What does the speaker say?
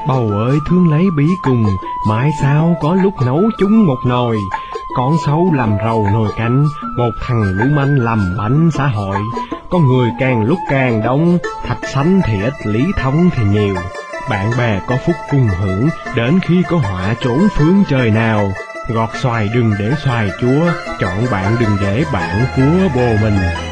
Bầu ơi thương lấy bí cùng, mai sao có lúc nấu chung một nồi. Con sâu làm rầu nồi canh, một thằng lưu manh làm bánh xã hội. Con người càng lúc càng đông, thạch sánh thì ít, lý thống thì nhiều. Bạn bè có phúc cùng hưởng, đến khi có họa trốn phương trời nào. Gọt xoài đừng để xoài chúa, chọn bạn đừng để bạn của bồ mình.